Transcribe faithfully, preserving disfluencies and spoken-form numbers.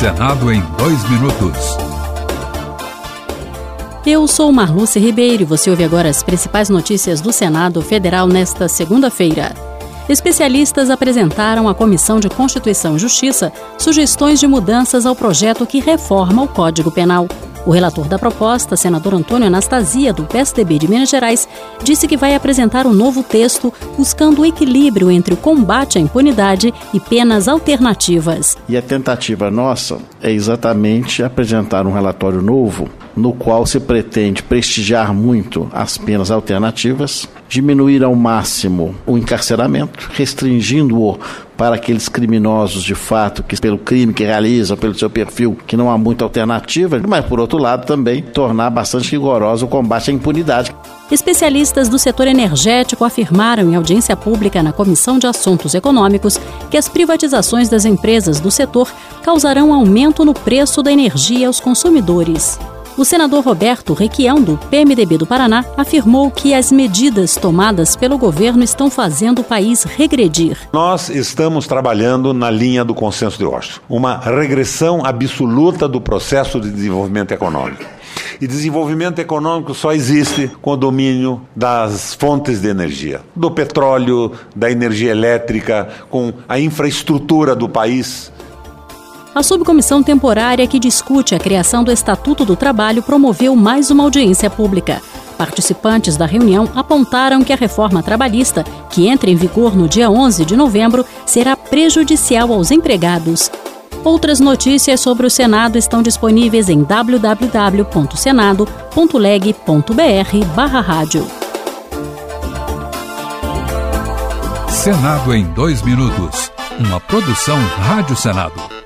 Senado em dois minutos. Eu sou Marluce Ribeiro e você ouve agora as principais notícias do Senado Federal nesta segunda-feira. Especialistas apresentaram à Comissão de Constituição e Justiça sugestões de mudanças ao projeto que reforma o Código Penal. O relator da proposta, senador Antônio Anastasia, do P S D B de Minas Gerais, disse que vai apresentar um novo texto buscando o equilíbrio entre o combate à impunidade e penas alternativas. E a tentativa nossa é exatamente apresentar um relatório novo no qual se pretende prestigiar muito as penas alternativas, diminuir ao máximo o encarceramento, restringindo-o para aqueles criminosos de fato que pelo crime que realizam, pelo seu perfil, que não há muita alternativa, mas por outro lado também tornar bastante rigoroso o combate à impunidade. Especialistas do setor energético afirmaram em audiência pública na Comissão de Assuntos Econômicos que as privatizações das empresas do setor causarão aumento no preço da energia aos consumidores. O senador Roberto Requião, do P M D B do Paraná, afirmou que as medidas tomadas pelo governo estão fazendo o país regredir. Nós estamos trabalhando na linha do consenso de Washington, uma regressão absoluta do processo de desenvolvimento econômico. E desenvolvimento econômico só existe com o domínio das fontes de energia, do petróleo, da energia elétrica, com a infraestrutura do país. A subcomissão temporária que discute a criação do Estatuto do Trabalho promoveu mais uma audiência pública. Participantes da reunião apontaram que a reforma trabalhista, que entra em vigor no dia onze de novembro, será prejudicial aos empregados. Outras notícias sobre o Senado estão disponíveis em w w w ponto senado ponto leg ponto b r barra rádio. Senado em dois minutos. Uma produção Rádio Senado.